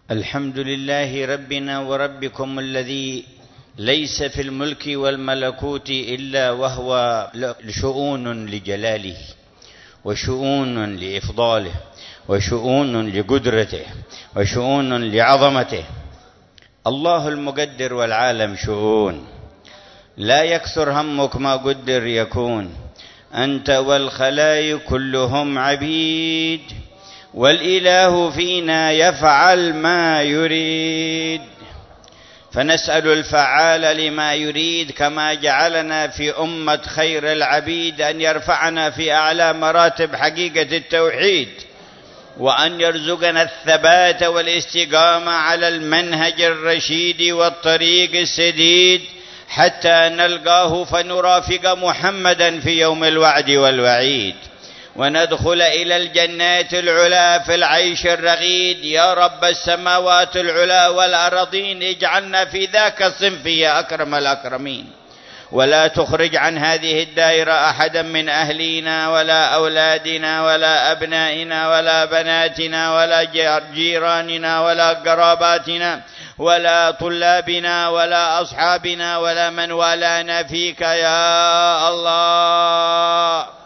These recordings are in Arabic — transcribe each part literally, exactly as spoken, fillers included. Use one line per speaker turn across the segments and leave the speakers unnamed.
الحمد لله ربنا وربكم الذي ليس في الملك والملكوت إلا وهو شؤون لجلاله وشؤون لإفضاله وشؤون لقدرته وشؤون لعظمته. الله المقدر والعالم شؤون، لا يكثر همك ما قدر يكون. أنت والخلائق كلهم عبيد، والإله فينا يفعل ما يريد. فنسأل الفعال لما يريد كما جعلنا في أمة خير العبيد أن يرفعنا في أعلى مراتب حقيقة التوحيد، وأن يرزقنا الثبات والاستقامة على المنهج الرشيد والطريق السديد حتى نلقاه فنرافق محمدا في يوم الوعد والوعيد، وندخل إلى الجنات العلا في العيش الرغيد. يا رب السماوات العلا والأرضين، اجعلنا في ذاك الصنف يا أكرم الأكرمين، ولا تخرج عن هذه الدائرة أحدا من أهلينا ولا أولادنا ولا أبنائنا ولا بناتنا ولا جيراننا ولا قراباتنا ولا طلابنا ولا أصحابنا ولا من والانا فيك يا الله.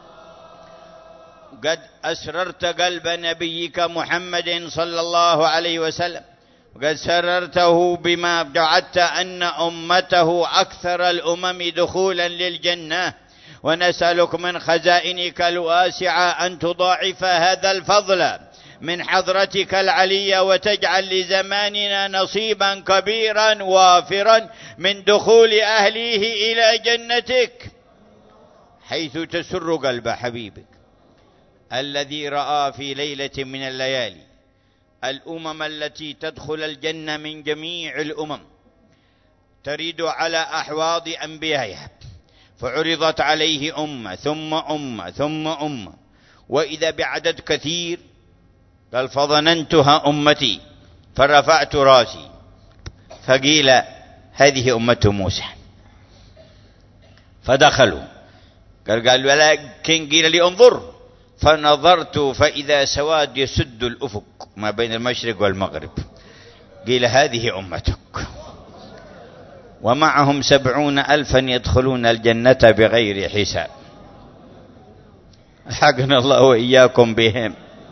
قد أسررت قلب نبيك محمد صلى الله عليه وسلم، وقد سررته بما جعلت أن أمته أكثر الأمم دخولا للجنة، ونسألك من خزائنك الواسعة أن تضاعف هذا الفضل من حضرتك العلية، وتجعل لزماننا نصيبا كبيرا وافرا من دخول أهليه إلى جنتك، حيث تسر قلب حبيبك الذي رأى في ليلة من الليالي الأمم التي تدخل الجنة من جميع الأمم تريد على أحواض أنبيائها، فعرضت عليه أمة ثم أمة ثم أمة، وإذا بعدد كثير قال فظننتها أمتي فرفعت راسي فقيل هذه أمة موسى، فدخلوا. قال قال ولكن قيل لي انظر، فنظرت فإذا سواد يسد الأفق ما بين المشرق والمغرب، قيل هذه أمتك، ومعهم سبعون ألفا يدخلون الجنة بغير حساب. حقنا الله وإياكم بهم.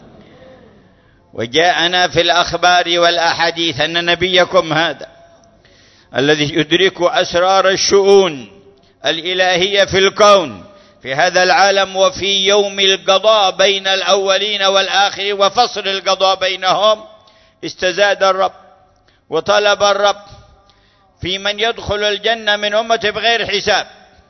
وجاءنا في الأخبار والأحاديث أن نبيكم هذا الذي يدرك أسرار الشؤون الإلهية في الكون في هذا العالم، وفي يوم القضاء بين الأولين والآخرين وفصل القضاء بينهم، استزاد الرب وطلب الرب في من يدخل الجنة من أمته بغير حساب.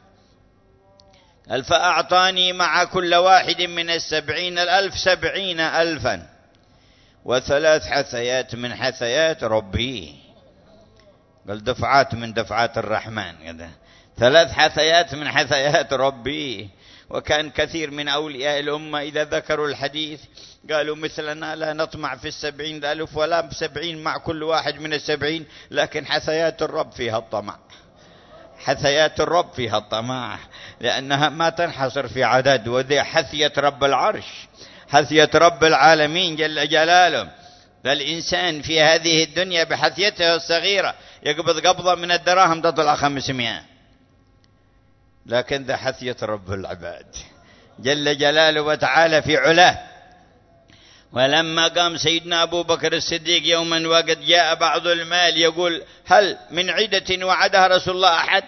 قال فأعطاني مع كل واحد من السبعين الألف سبعين ألفا وثلاث حثيات من حثيات ربي. قال دفعات من دفعات الرحمن، ثلاث حثيات من حثيات ربي. وكان كثير من أولياء الأمة إذا ذكروا الحديث قالوا مثلنا لا نطمع في السبعين ألف ولا بسبعين مع كل واحد من السبعين، لكن حثيات الرب فيها الطمع، حثيات الرب فيها الطمع، لأنها ما تنحصر في عدد. وذي حثية رب العرش، حثية رب العالمين جل جلاله. فالإنسان في هذه الدنيا بحثيته الصغيرة يقبض قبضة من الدراهم تطلع خمسمائة، لكن ذا حثية رب العباد جل جلاله وتعالى في علاه. ولما قام سيدنا أبو بكر الصديق يوما وقد جاء بعض المال يقول هل من عدة وعدها رسول الله أحد؟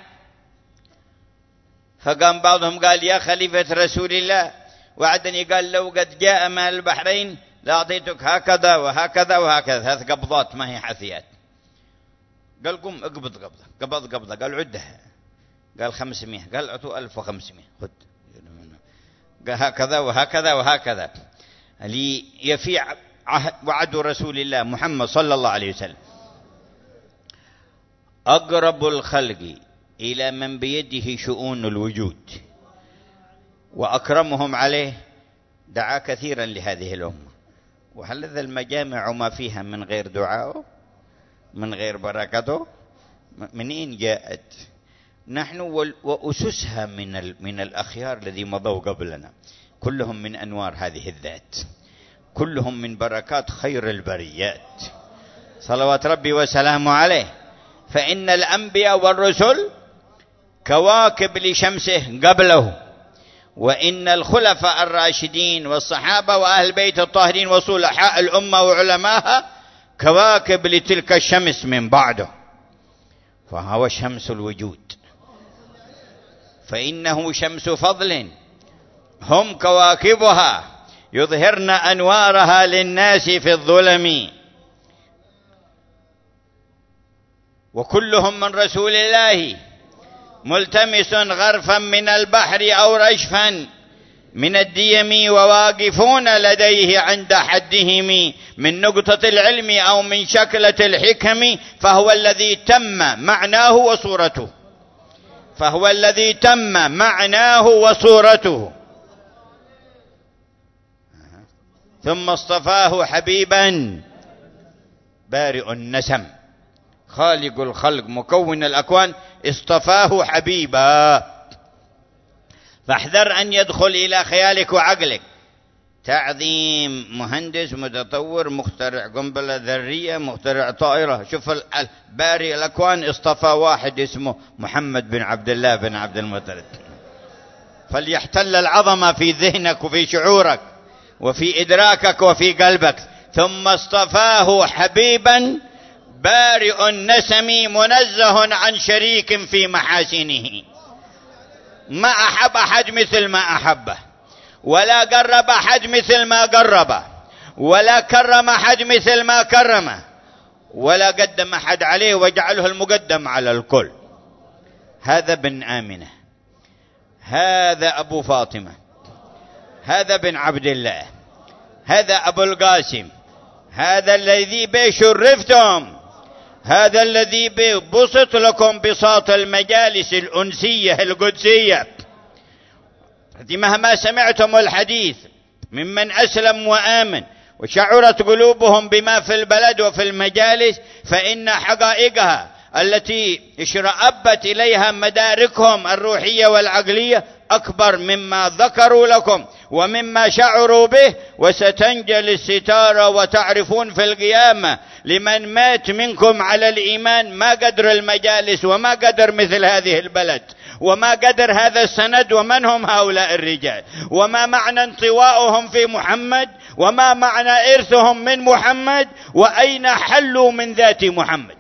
فقام بعضهم قال يا خليفة رسول الله وعدني، قال لو قد جاء مال البحرين لأعطيتك هكذا وهكذا وهكذا، ثلاث قبضات ما هي حثيات. قال قم اقبض قبضة، قبض قبضة، قال عدها، قال خمسمائة، قال اعطوا ألف وخمسمائة، خذ، قال هكذا وهكذا وهكذا ليفي وعد رسول الله محمد صلى الله عليه وسلم. أقرب الخلق إلى من بيده شؤون الوجود وأكرمهم عليه دعا كثيرا لهذه الأمة، وهل ذا المجامع ما فيها من غير دعائه من غير بركته؟ منين جاءت؟ نحن وأسسها من من الأخيار الذي مضوا قبلنا، كلهم من أنوار هذه الذات، كلهم من بركات خير البريات، صلوات ربي وسلامه عليه. فإن الأنبياء والرسل كواكب لشمسه قبله، وإن الخلفاء الراشدين والصحابة وأهل بيت الطاهرين وصلحاء الأمة وعلماها كواكب لتلك الشمس من بعده، فهو شمس الوجود، فإنه شمس فضل هم كواكبها يظهرن أنوارها للناس في الظلم، وكلهم من رسول الله ملتمس غرفا من البحر أو رشفا من الديم، وواقفون لديه عند حدهم من نقطة العلم أو من شكلة الحكم، فهو الذي تم معناه وصورته، فهو الذي تم معناه وصورته. ثم اصطفاه حبيبا بارئ النسم، خالق الخلق مكون الأكوان اصطفاه حبيبا. فاحذر أن يدخل إلى خيالك وعقلك تعظيم مهندس متطور مخترع قنبلة ذرية مخترع طائرة. شوف بارئ الأكوان اصطفى واحد اسمه محمد بن عبد الله بن عبد المطلب، فليحتل العظمة في ذهنك وفي شعورك وفي إدراكك وفي قلبك. ثم اصطفاه حبيبا بارئ النسم منزه عن شريك في محاسنه، ما أحب أحد مثل ما أحبه، ولا قرب أحد مثل ما قربه، ولا كرم أحد مثل ما كرمه، ولا قدم أحد عليه وجعله المقدم على الكل. هذا بن آمنة، هذا أبو فاطمة، هذا بن عبد الله، هذا أبو القاسم، هذا الذي بشرفتم، هذا الذي بسط لكم بساط المجالس الأنسية القدسية. مهما سمعتم الحديث ممن أسلم وآمن وشعرت قلوبهم بما في البلد وفي المجالس، فإن حقائقها التي اشرأبت إليها مداركهم الروحية والعقلية أكبر مما ذكروا لكم ومما شعروا به. وستنجل الستارة وتعرفون في القيامة لمن مات منكم على الإيمان ما قدر المجالس وما قدر مثل هذه البلد وما قدر هذا السند ومن هم هؤلاء الرجال وما معنى انطواؤهم في محمد وما معنى إرثهم من محمد وأين حلوا من ذات محمد.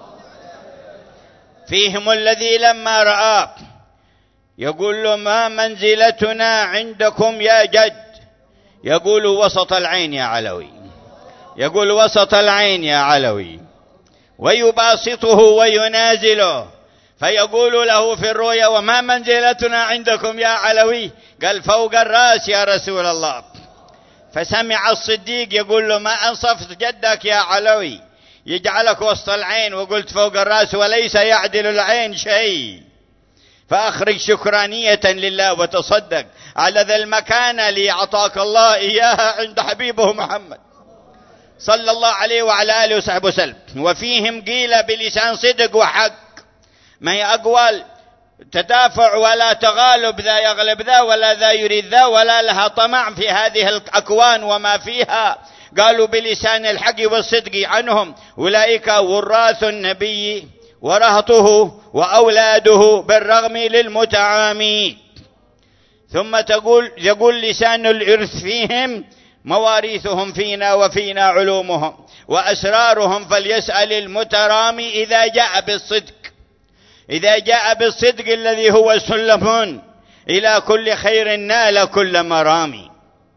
فيهم الذي لما رآه يقول له ما منزلتنا عندكم يا جد، يقول وسط العين يا علوي، يقول وسط العين يا علوي، ويباسطه وينازله، فيقول له في الرؤيا وما منزلتنا عندكم يا علوي؟ قال فوق الرأس يا رسول الله. فسمع الصديق يقول له ما أنصفت جدك يا علوي يجعلك وسط العين وقلت فوق الرأس وليس يعدل العين شيء، فأخرج شكرانية لله وتصدق على ذا المكانة اللي أعطاك الله إياها عند حبيبه محمد صلى الله عليه وعلى آله وصحبه وسلم. وفيهم قيل بلسان صدق وحق، ما هي أقوال تدافع ولا تغالب، ذا يغلب ذا ولا ذا يريد ذا ولا لها طمع في هذه الأكوان وما فيها. قالوا بلسان الحق والصدق عنهم أولئك وراث النبي ورهطه وأولاده بالرغم للمتعامي. ثم تقول يقول لسان الإرث فيهم مواريثهم فينا وفينا علومهم وأسرارهم، فليسأل المترامي إذا جاء بالصدق، إذا جاء بالصدق الذي هو سلم إلى كل خير نال كل مرامي.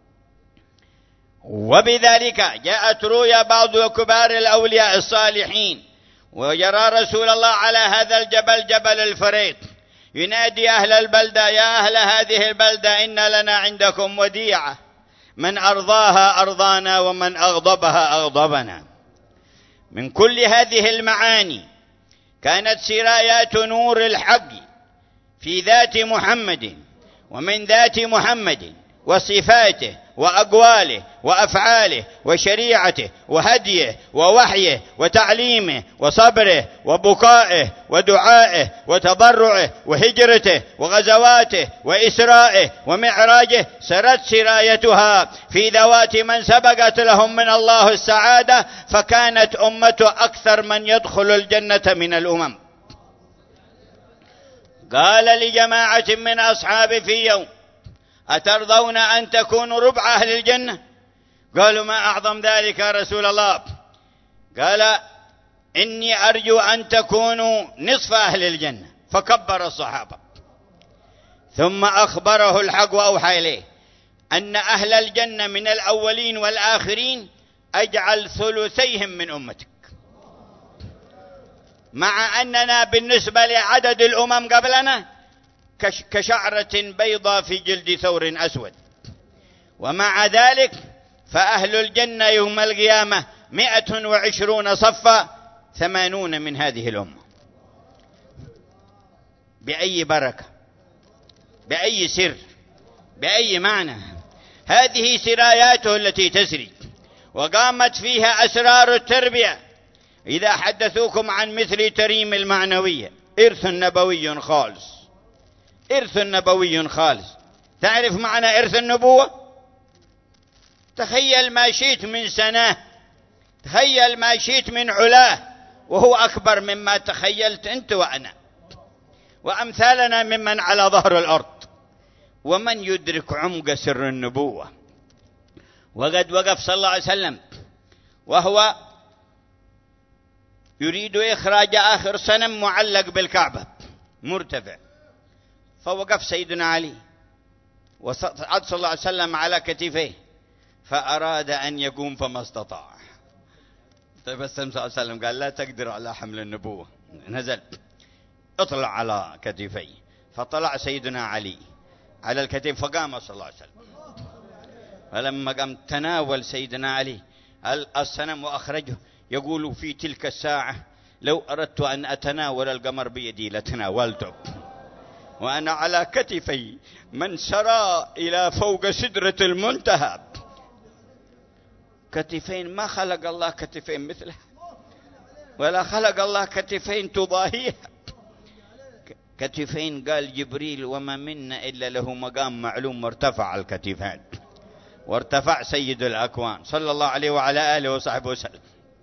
وبذلك جاءت رؤيا بعض كبار الأولياء الصالحين ويرى رسول الله على هذا الجبل جبل الفريق ينادي أهل البلدة يا أهل هذه البلدة إن لنا عندكم وديعة، من أرضاها أرضانا ومن أغضبها أغضبنا. من كل هذه المعاني كانت سرايات نور الحق في ذات محمد ومن ذات محمد وصفاته وأقواله وأفعاله وشريعته وهديه ووحيه وتعليمه وصبره وبكائه ودعائه وتضرعه وهجرته وغزواته وإسرائه ومعراجه سرت سرايتها في ذوات من سبقت لهم من الله السعادة، فكانت أمته أكثر من يدخل الجنة من الأمم. قال لجماعة من أصحابه في يوم: أترضون أن تكونوا ربع أهل الجنة؟ قالوا: ما أعظم ذلك يا رسول الله؟ قال: إني أرجو أن تكونوا نصف أهل الجنة. فكبر الصحابة، ثم أخبره الحق وأوحى إليه أن أهل الجنة من الأولين والآخرين أجعل ثلثيهم من أمتك، مع أننا بالنسبة لعدد الأمم قبلنا كشعرة بيضاء في جلد ثور أسود، ومع ذلك فأهل الجنة يوم القيامة مئة وعشرون صفا، ثمانون من هذه الأمة. بأي بركة، بأي سر، بأي معنى؟ هذه سراياته التي تسري، وقامت فيها أسرار التربية. إذا حدثوكم عن مثل تريم المعنوية، إرث نبوي خالص، إرث نبوي خالص. تعرف معنى إرث النبوة؟ تخيل ما شئت من سنة، تخيل ما شئت من علاه، وهو أكبر مما تخيلت أنت وأنا وأمثالنا ممن على ظهر الأرض. ومن يدرك عمق سر النبوة؟ وقد وقف صلى الله عليه وسلم وهو يريد إخراج آخر صنم معلق بالكعبة مرتفع، فوقف سيدنا علي وصعد صلى الله عليه وسلم على كتفيه، فأراد أن يقوم فما استطاع. تبسم صلى الله عليه وسلم قال: لا تقدر على حمل النبوة. نزل: اطلع على كتفيه. فطلع سيدنا علي على الكتف، فقام صلى الله عليه وسلم. فلما قام تناول سيدنا علي الصنم وأخرجه، يقول: في تلك الساعة لو أردت أن أتناول القمر بيدي لتناولته، وأنا على كتفي من سرى إلى فوق سدرة المنتهى. كتفين ما خلق الله كتفين مثلها، ولا خلق الله كتفين تضاهيها. كتفين قال جبريل: وما منا إلا له مقام معلوم، وارتفع الكتفان، وارتفع سيد الأكوان صلى الله عليه وعلى آله وصحبه وسلم.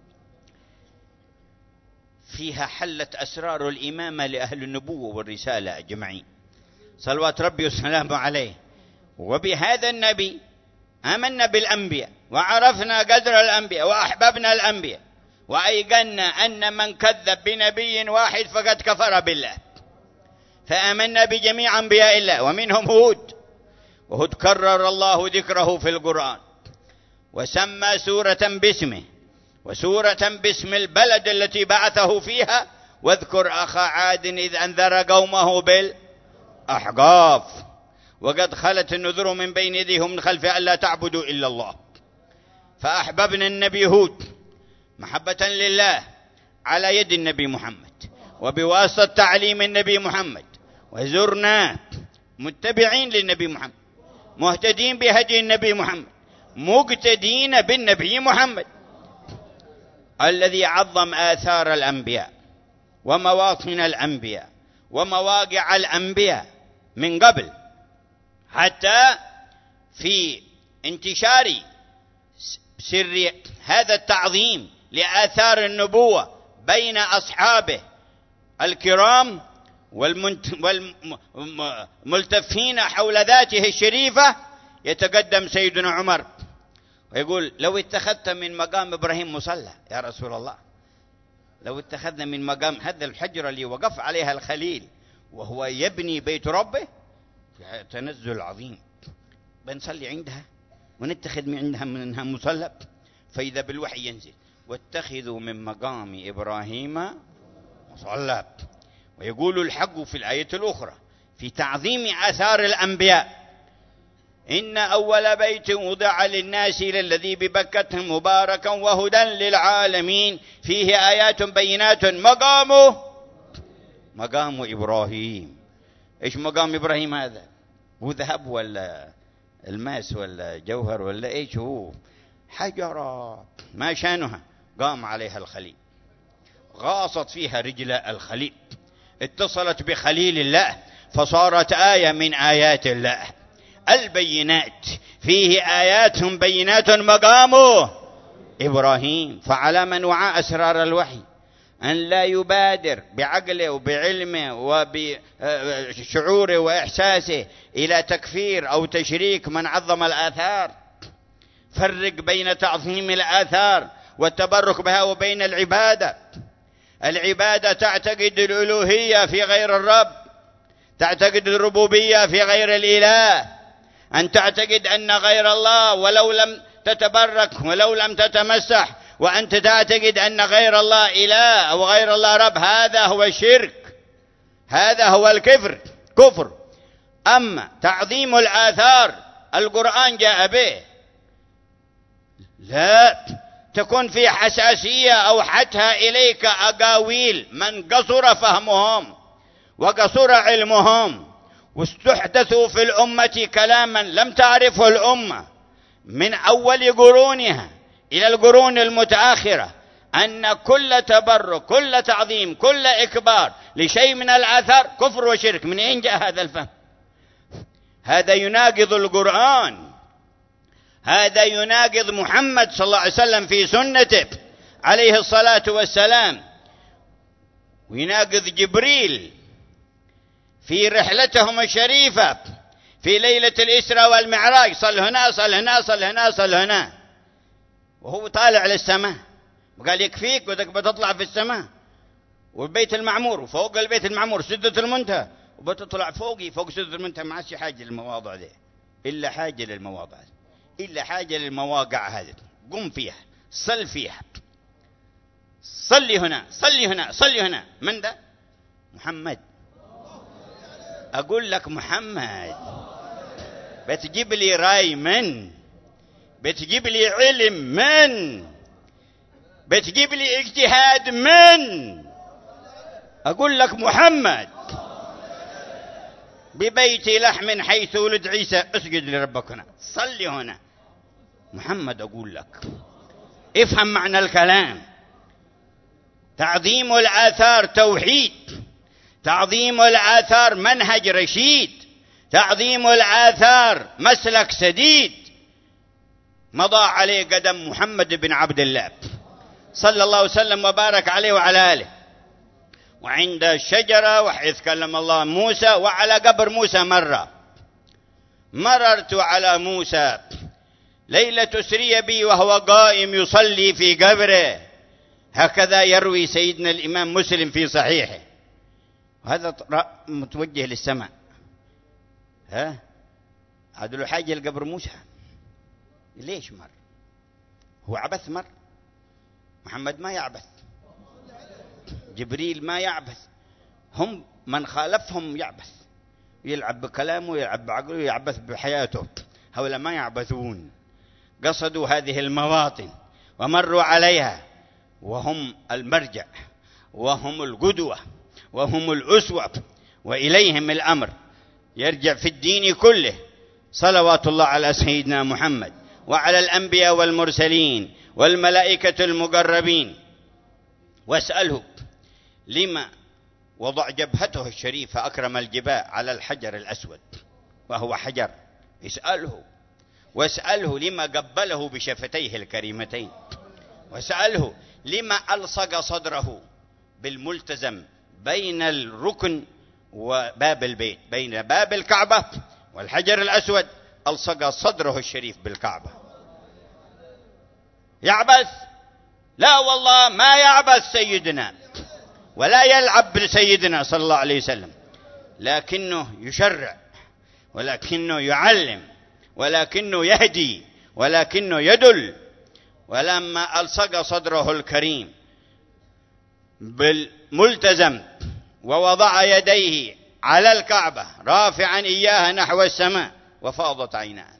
فيها حلت أسرار الإمامة لأهل النبوة والرسالة أجمعين صلوات ربي وسلامه عليه. وبهذا النبي آمنا بالأنبياء، وعرفنا قدر الأنبياء، وأحببنا الأنبياء، وأيقنا أن من كذب بنبي واحد فقد كفر بالله. فآمنا بجميع أنبياء الله، ومنهم هود. وهود كرر الله ذكره في القرآن، وسمى سورة باسمه، وسورة باسم البلد التي بعثه فيها. واذكر أخا عاد إذ أنذر قومه بالأحقاف، وقد خلت النذر من بين يديهم من خلف ألا تعبدوا إلا الله. فأحببنا النبي هود محبة لله على يد النبي محمد، وبواسطة تعليم النبي محمد، وزرناه متبعين للنبي محمد، مهتدين بهدي النبي محمد، مقتدين بالنبي محمد الذي عظم آثار الأنبياء ومواطن الأنبياء ومواقع الأنبياء من قبل، حتى في انتشار سر هذا التعظيم لآثار النبوة بين أصحابه الكرام والملتفين حول ذاته الشريفة. يتقدم سيدنا عمر ويقول: لو اتخذت من مقام إبراهيم مصلى يا رسول الله، لو اتخذنا من مقام هذا الحجرة اللي وقف عليها الخليل وهو يبني بيت ربه، تنزل عظيم، بنصلي عندها ونتخذ من عندها منها مصلى. فإذا بالوحي ينزل: واتخذوا من مقام إبراهيم مصلى. ويقول الحق في الآية الأخرى في تعظيم آثار الأنبياء: إن أول بيت وضع للناس للذي ببكة مباركا وهدى للعالمين فيه آيات بينات مقامه مقام إبراهيم. إيش مقام إبراهيم هذا؟ هو ذهب ولا الماس ولا جوهر ولا ايش هو، حجرة ما شانها، قام عليها الخليل، غاصت فيها رجل الخليل، اتصلت بخليل الله، فصارت آية من آيات الله. البينات، فيه آيات بينات مقامه إبراهيم. فعلى من وعى أسرار الوحي أن لا يبادر بعقله وبعلمه وبشعوره وإحساسه إلى تكفير أو تشريك من عظم الآثار. فرق بين تعظيم الآثار والتبرك بها وبين العبادة. العبادة تعتقد الألوهية في غير الرب، تعتقد الربوبية في غير الإله، أن تعتقد أن غير الله ولو لم تتبرك ولو لم تتمسح وأنت تعتقد أن غير الله إله أو غير الله رب، هذا هو الشرك، هذا هو الكفر كفر. أما تعظيم الآثار القرآن جاء به، لا تكون في حساسية أوحتها إليك أقاويل من قصر فهمهم وقصر علمهم، واستحدثوا في الأمة كلاما لم تعرفه الأمة من أول قرونها إلى القرون المتأخرة، أن كل تبرك كل تعظيم كل إكبار لشيء من الآثار كفر وشرك. من أين جاء هذا الفهم؟ هذا يناقض القرآن، هذا يناقض محمد صلى الله عليه وسلم في سنته عليه الصلاة والسلام، ويناقض جبريل في رحلتهم الشريفة في ليلة الإسراء والمعراج. صل هنا صل هنا صل هنا صل هنا، وهو طالع للسماء وقال يكفيك ودك بتطلع في السماء، والبيت المعمور وفوق البيت المعمور سدة المنتهى، وبتطلع فوقي فوق سدة المنتهى. ما عادش حاجة للمواضع دي إلا حاجة للمواضع دي إلا حاجة للمواقع هذه. قم فيها صل فيها، صلي هنا صلي هنا صلي هنا. من ده؟ محمد. أقول لك محمد. بتجيب لي راي من؟ بتجيب لي علم من؟ بتجيب لي اجتهاد من؟ أقول لك محمد. ببيت لحم حيث ولد عيسى اسجد لربك هنا، صلي هنا. محمد أقول لك افهم معنى الكلام. تعظيم الآثار توحيد، تعظيم الآثار منهج رشيد، تعظيم الآثار مسلك سديد مضى عليه قدم محمد بن عبد الله صلى الله وسلم وبارك عليه وعلى آله. وعند الشجرة وحيث كلم الله موسى، وعلى قبر موسى مرة. مررت على موسى ليلة سري بي وهو قائم يصلي في قبره، هكذا يروي سيدنا الإمام مسلم في صحيحه. وهذا متوجه للسماء. ها هذا له حاجة لقبر موسى؟ ليش مر؟ هو عبث مر؟ محمد ما يعبث، جبريل ما يعبث، هم من خالفهم يعبث، يلعب بكلامه يلعب بعقله يعبث بحياته. هؤلاء ما يعبثون، قصدوا هذه المواطن ومروا عليها، وهم المرجع وهم القدوة وهم الأسوة، وإليهم الأمر يرجع في الدين كله. صلوات الله على سيدنا محمد وعلى الأنبياء والمرسلين والملائكة المقربين. واسأله لما وضع جبهته الشريفة أكرم الجباه على الحجر الأسود وهو حجر. اسأله واسأله لما قبله بشفتيه الكريمتين. واسأله لما ألصق صدره بالملتزم بين الركن وباب البيت، بين باب الكعبة والحجر الأسود، ألصق صدره الشريف بالكعبة. يعبث؟ لا والله ما يعبث سيدنا، ولا يلعب بسيدنا صلى الله عليه وسلم، لكنه يشرع، ولكنه يعلم، ولكنه يهدي، ولكنه يدل. ولما ألصق صدره الكريم بالملتزم ووضع يديه على الكعبة رافعا إياها نحو السماء وفاضت عيناه،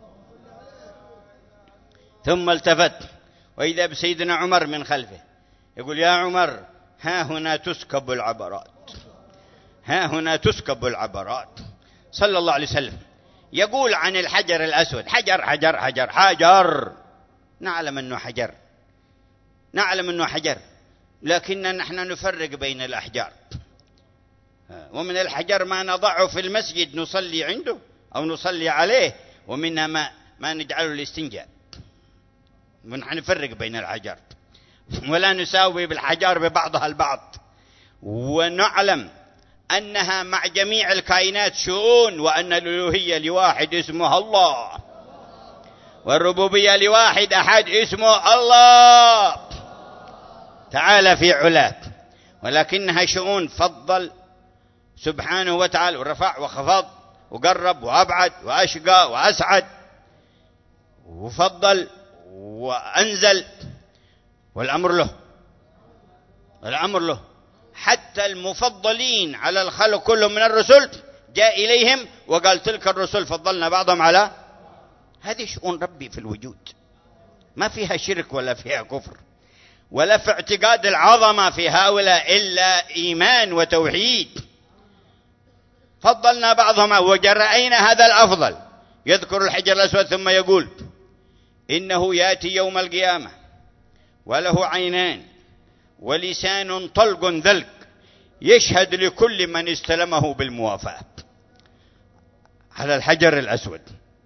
ثم التفت وإذا بسيدنا عمر من خلفه يقول: يا عمر ها هنا تسكب العبرات، ها هنا تسكب العبرات. صلى الله عليه وسلم يقول عن الحجر الأسود حجر حجر حجر حجر، نعلم أنه حجر، نعلم أنه حجر، لكننا نحن نفرق بين الأحجار. ومن الحجر ما نضعه في المسجد نصلي عنده أو نصلي عليه، ومنها ما, ما نجعله الاستنجاء. ونحن نفرق بين الحجر ولا نساوي بالحجار ببعضها البعض، ونعلم أنها مع جميع الكائنات شؤون، وأن الألوهية لواحد اسمه الله، والربوبية لواحد أحد اسمه الله تعالى في علاه، ولكنها شؤون فضل سبحانه وتعالى ورفع وخفض وقرب وأبعد وأشقى وأسعد، وفضل وأنزل، والأمر له، الأمر له. حتى المفضلين على الخلق كلهم من الرسل جاء إليهم وقال تلك الرسل فضلنا بعضهم على، هذه شؤون ربي في الوجود، ما فيها شرك ولا فيها كفر ولا في اعتقاد العظمة في هؤلاء إلا إيمان وتوحيد. فضلنا بعضهم وجرأينا هذا الأفضل. يذكر الحجر الأسود ثم يقول إنه يأتي يوم القيامة وله عينان ولسان طلق ذلك يشهد لكل من استلمه بالموافاة على الحجر الأسود.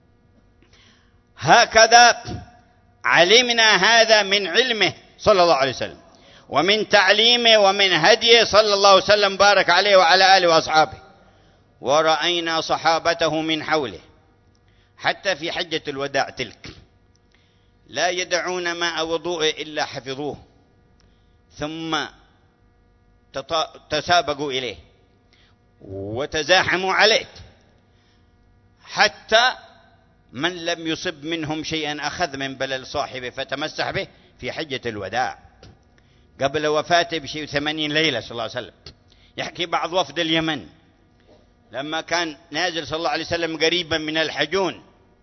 هكذا علمنا هذا من علمه صلى الله عليه وسلم، ومن تعليمه ومن هديه صلى الله عليه وسلم بارك عليه وعلى آله وأصحابه. ورأينا صحابته من حوله حتى في حجة الوداع تلك لا يدعون ماء وضوء إلا حفظوه، ثم تسابقوا إليه وتزاحموا عليه، حتى من لم يصب منهم شيئا أخذ من بلل صاحبه فتمسح به في حجة الوداع قبل وفاته بشيء ثمانين ليلة صلى الله عليه وسلم. يحكي بعض وفد اليمن لما كان نازل صلى الله عليه وسلم قريبا من الحجون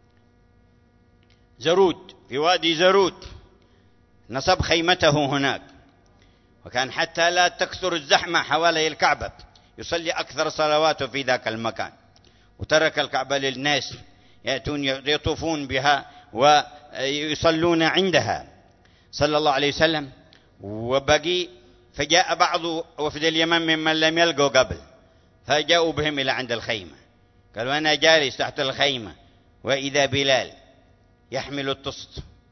زرود، في وادي زرود، نصب خيمته هناك، وكان حتى لا تكثر الزحمة حوالي الكعبة يصلي أكثر صلواته في ذاك المكان، وترك الكعبة للناس يأتون يطوفون بها ويصلون عندها صلى الله عليه وسلم. وبقي فجاء بعض وفد اليمن ممن لم يلقوا قبل فجاءوا بهم إلى عند الخيمة، قالوا أنا جالس تحت الخيمة وإذا بلال يحمل الطست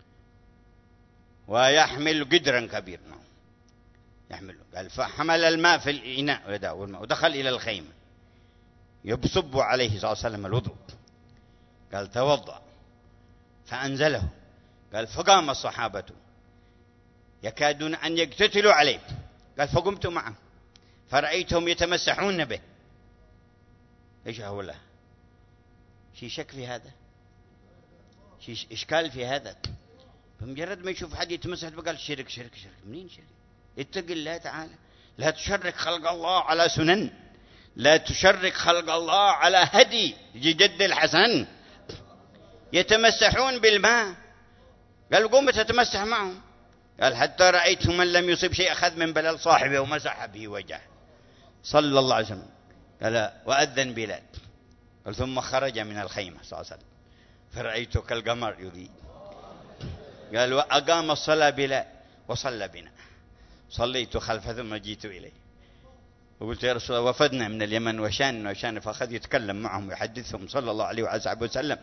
ويحمل قدرا كبيرا يحمله، قال فحمل الماء في الإناء ودخل إلى الخيمة يصب عليه صلى الله عليه وسلم الوضوء، قال توضأ فأنزله، قال فقام الصحابة يكادون أن يقتتلوا عليه، قال فقمت معه فرأيتهم يتمسحون به. إيش هو له؟ شي شك في هذا؟ شي إشكال في هذا؟ بمجرد ما يشوف حد يتمسح قال شرك شرك شرك. منين شرك؟ اتق الله تعالى، لا تشرك خلق الله على سنن، لا تشرك خلق الله على هدي جد الحسن. يتمسحون بالماء، قال قوم تتمسح معهم، قال حتى رأيت من لم يصب شيء أخذ من بلل صاحبه ومسح به وجهه صلى الله عليه وسلم. قال وأذن بلال، قال ثم خرج من الخيمة صلى الله عليه وسلم فرأيته كالقمر يضيء، قال وأقام الصلاة بلال وصلى بنا، صليت خلفه ثم جيت إليه وقلت يا رسول الله وفدنا من اليمن وشان وشان، فأخذ يتكلم معهم ويحدثهم صلى الله عليه وآله وسلم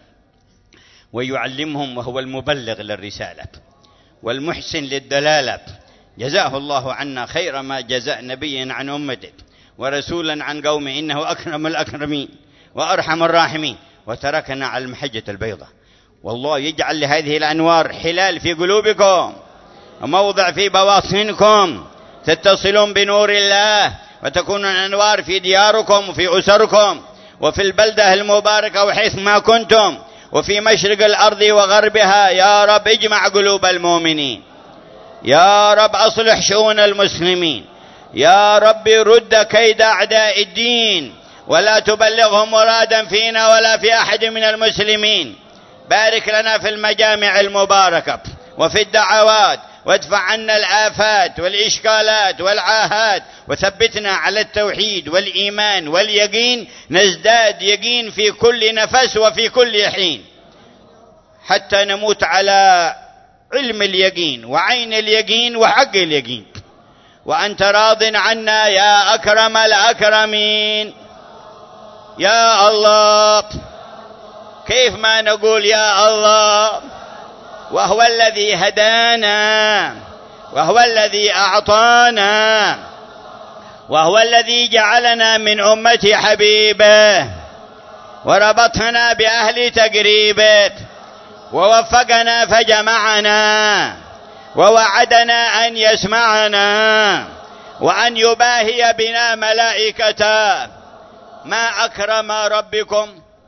ويعلمهم، وهو المبلغ للرسالة والمحسن للدلالة. جزاه الله عنا خير ما جزاء نبيا عن أمته ورسولا عن قومه، إنه أكرم الأكرمين وأرحم الراحمين، وتركنا على المحجة البيضاء. والله يجعل لهذه الأنوار حلال في قلوبكم وموضع في بواطنكم، تتصلون بنور الله وتكون الأنوار في دياركم وفي أسركم وفي البلدة المباركة وحيث ما كنتم، وفي مشرق الأرض وغربها. يا رب اجمع قلوب المؤمنين، يا رب أصلح شؤون المسلمين، يا رب رد كيد أعداء الدين ولا تبلغهم مرادا فينا ولا في أحد من المسلمين. بارك لنا في المجامع المباركة وفي الدعوات وادفع عنا الآفات والإشكالات والعاهات، وثبتنا على التوحيد والإيمان واليقين، نزداد يقين في كل نفس وفي كل حين، حتى نموت على علم اليقين وعين اليقين وحق اليقين. وأنت راض عنا يا أكرم الأكرمين. يا الله، كيف ما نقول يا الله، وهو الذي هدانا، وهو الذي أعطانا، وهو الذي جعلنا من أمة حبيبه، وربطنا بأهل تقريبه، ووفقنا فجمعنا، ووعدنا أن يسمعنا وأن يباهي بنا ملائكته. ما أكرم ربكم،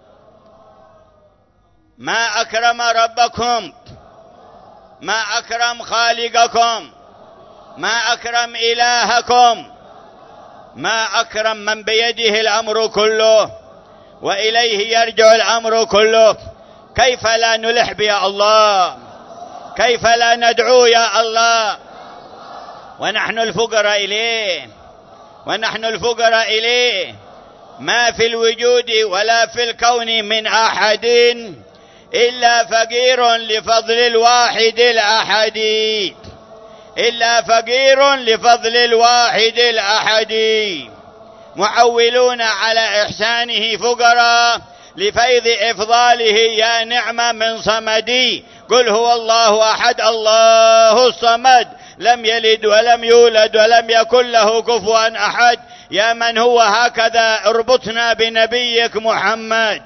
ما أكرم ربكم، ما أكرم خالقكم، ما أكرم إلهكم، ما أكرم من بيده الأمر كله وإليه يرجع الأمر كله. كيف لا نلح يا الله، كيف لا ندعو يا الله، ونحن الفقراء إليه، ونحن الفقراء إليه. ما في الوجود ولا في الكون من أحد إلا فقير لفضل الواحد الأحد، إلا فقير لفضل الواحد الأحد. معولون على إحسانه فقراء لفيض إفضاله يا نعمة من صمدي. قل هو الله أحد الله الصمد، لم يلد ولم يولد ولم يكن له كفوا أحد. يا من هو هكذا اربطنا بنبيك محمد،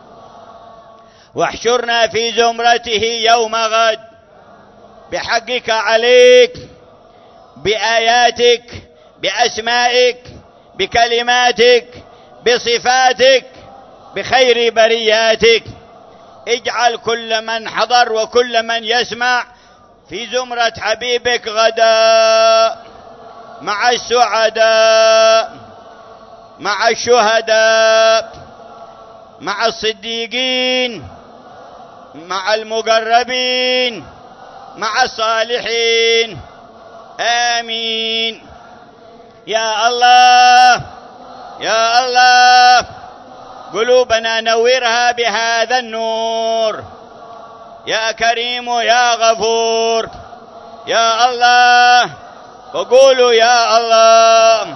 واحشرنا في زمرته يوم غد، بحقك عليك، بآياتك، بأسمائك، بكلماتك، بصفاتك، بخير برياتك. اجعل كل من حضر وكل من يسمع في زمرة حبيبك غدا مع السعداء، مع الشهداء، مع الصديقين، مع المقربين، مع الصالحين. آمين. يا الله، يا الله، قلوبنا نورها بهذا النور. يا كريم يا غفور، يا الله، وقولوا يا الله.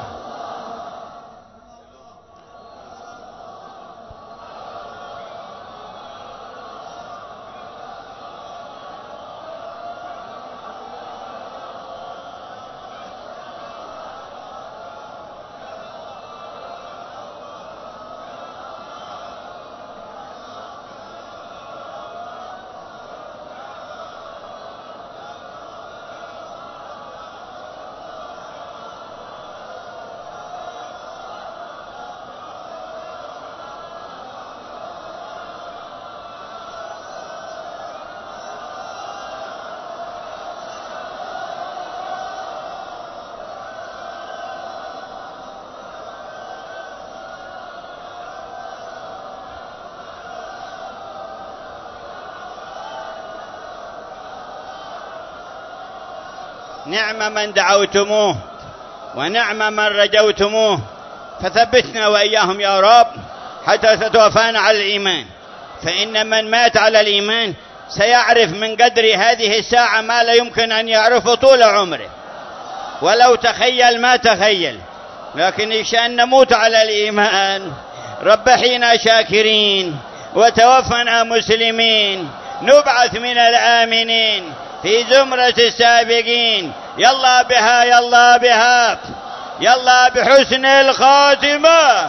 نعم من دعوتموه ونعم من رجوتموه، فثبتنا وإياهم يا رب حتى تتوفانا على الإيمان. فإن من مات على الإيمان سيعرف من قدر هذه الساعة ما لا يمكن أن يعرفه طول عمره، ولو تخيل ما تخيل. لكن إن شاء نموت على الإيمان، ربحينا شاكرين وتوفنا مسلمين، نبعث من الآمنين في زمرة السابقين. يلا بها، يلا بها، يلا بحسن الخاتمة.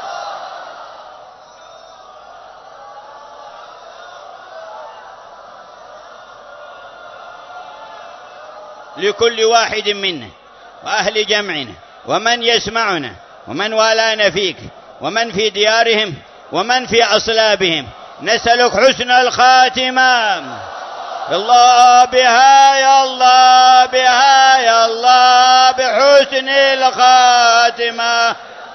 لكل واحد منا وأهل جمعنا ومن يسمعنا ومن والانا فيك ومن في ديارهم ومن في أصلابهم، نسألك حسن الخاتمة. الله بها، يا الله بها، يا الله بحسن الخاتمة.